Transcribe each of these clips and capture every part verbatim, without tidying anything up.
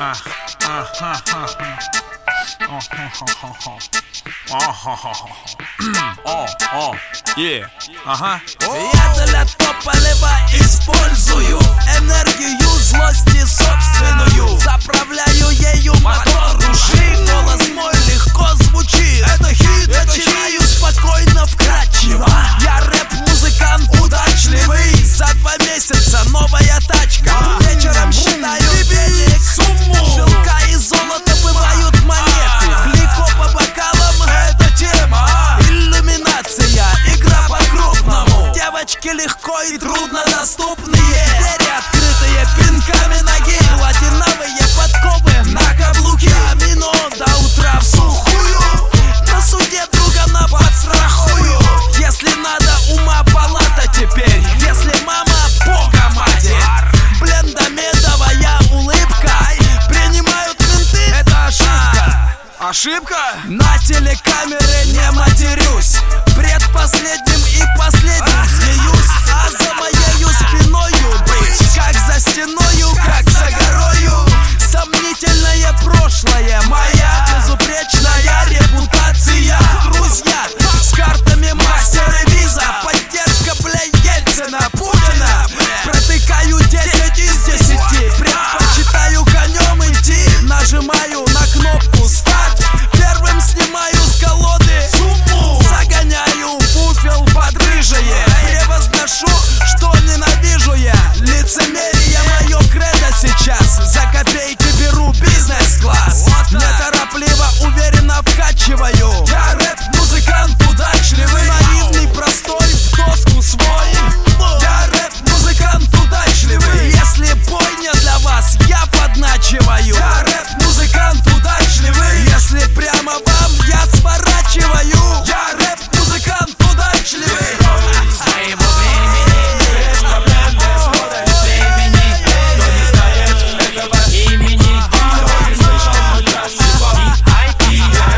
Ага. Я для тополева использую энергию злости собственную. Заправляю ею мотор души. Голос мой легко звучит. Это хит, начинаю спокойно, вкрадчиво. Я рэп-музыкант удачливый. За два месяца новая тачка. Вечером считаю денег сумму. Шелка и золото бывают монеты. Клико по бокалам — это тема. Иллюминация, игра по-крупному. Девочки легко и трудно доступные. Двери открытые пинками ноги. Платиновые подковы на каблуке. Амино до утра в сухую. На суде друга на подстрахую. Если надо, ума палата теперь. Если мама — бога матерь. Блендомедовая улыбка. Принимают менты, это ошибка. Ошибка? На телекамеры не матерюсь. Предпоследним и последним смеюсь. А за моею спиною быть как за стеною, как за горою. Сомнительное прошлое, моя безупречная репутация. Друзья с картами мастер и виза. Поддержка, бля, Ельцина, Путина. Протыкаю десять из десяти. Предпочитаю конем идти. Нажимаю на кнопку старт. Первым снимаю с колоды сумму. Загоняю буфел под рыжее. Превозношу, что ненавижу я. Лицемерие мое кредо сейчас. За копейки беру бизнес-класс. Неторопливо, уверенно вкачиваю. Я рэп-музыкант удачливый. Наивный, простой, в доску свой. Я рэп-музыкант удачливый. Если бойня для вас, я подначиваю. Я рэп-музыкант удачливый. Если прямо вам, я сворачиваю. Я рэп-музыкант удачливый. Своего времени, без проблем, без года, без времени. Кто не знает этого имени, кто не слышал хоть раз его ви ай пи.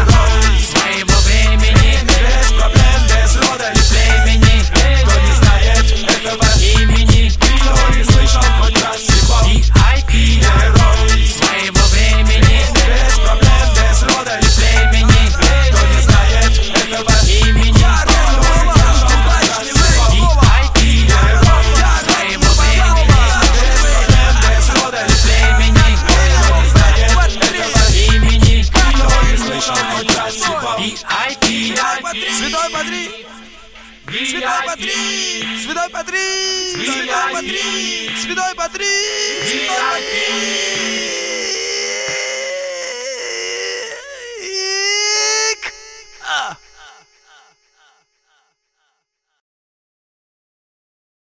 Своего времени, без проблем, без рода, без времени. Кто не знает этого имени, кто не слышал хоть раз его ви ай пи. Своего времени, без проблем, без рода, без времени. Кто не знает этого имени, Святой Патрик! Святой Патрик! Святой Патрик! Святой Патрик! Святой Патрик!